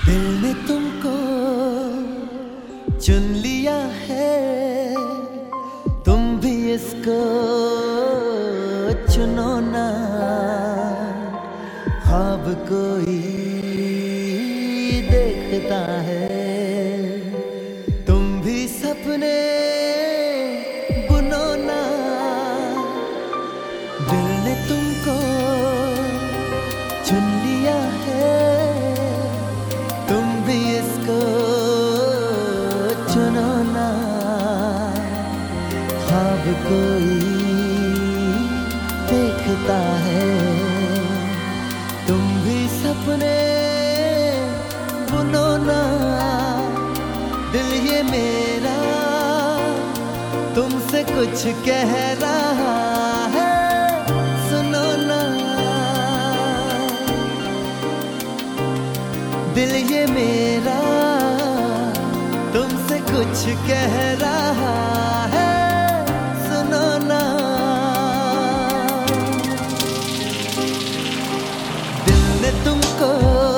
दिल ने तुमको चुन लिया है, तुम भी इसको चुनो ना। ख्वाब कोई देखता है, तुम भी सपने बुनो ना। दिल ने तुमको चुन लिया है, तुम भी इसको चुनो ना। ख्वाब कोई देखता है, तुम भी सपने बुनो ना। दिल ये मेरा तुमसे कुछ कह रहा है, सुनो ना। दिल ये मेरा तुमसे कुछ कह रहा है, सुनो ना। दिल ने तुमको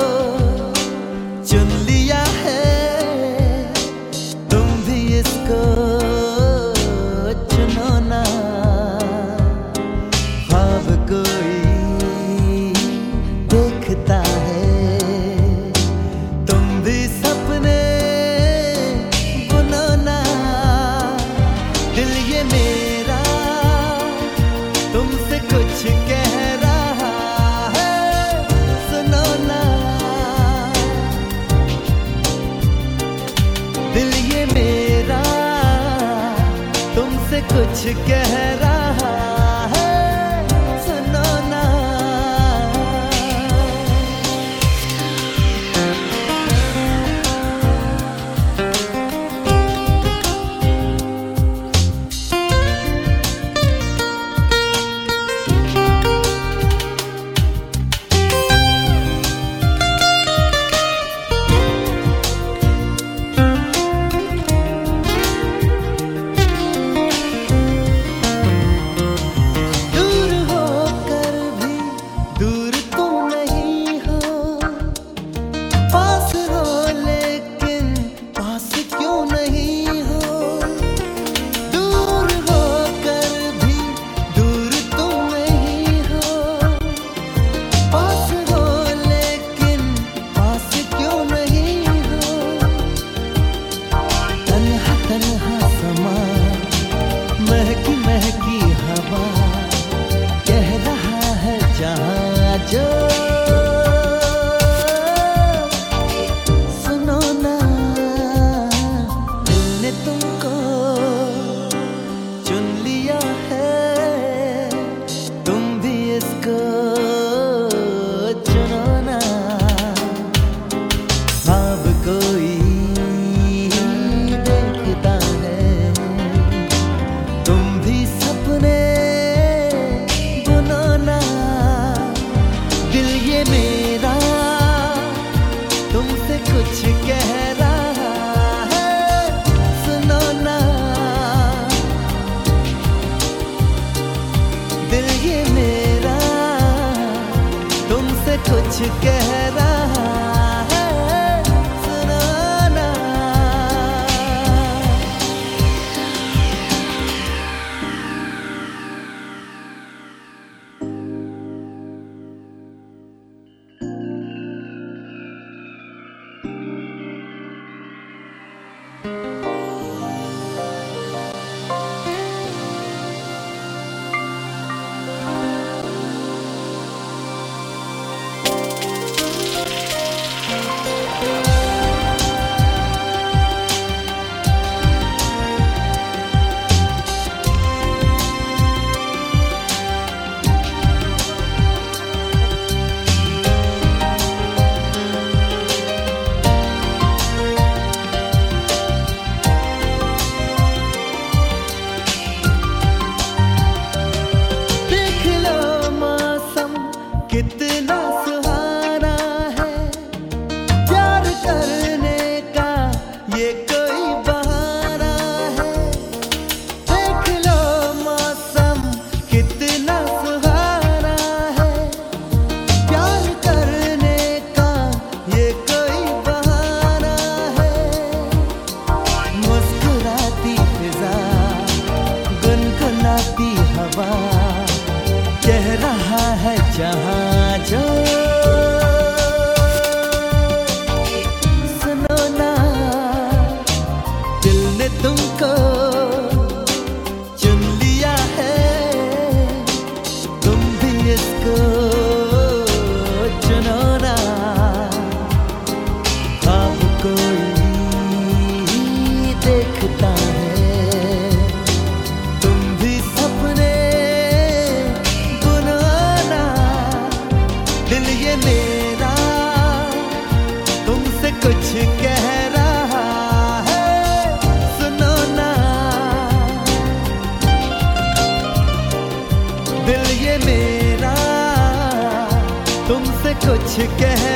चुन लिया है, तुम भी इसको चुनो ना। ख्वाब कोई देखता है, तुम भी सपने बुनो ना। दिल ये मेरा तुमसे कुछ कह रहा है, सुनो ना। दिल ये मेरा तुमसे कुछ कह रहा है, सुनो ना। महकी महकी हवा कह रहा है जहाँ जो, सुनो ना। दिल ने तुमको चुन लिया है, तुम भी इसको चुनो ना। ख्वाब कोई देखता है, तुम भी सपने बुनो ना। दिल ये मेरा तुमसे कुछ कह रहा है, सुनो ना। दिल ये मेरा तुमसे कुछ कह रहा है, सुनो ना। मेरा तुमसे कुछ कह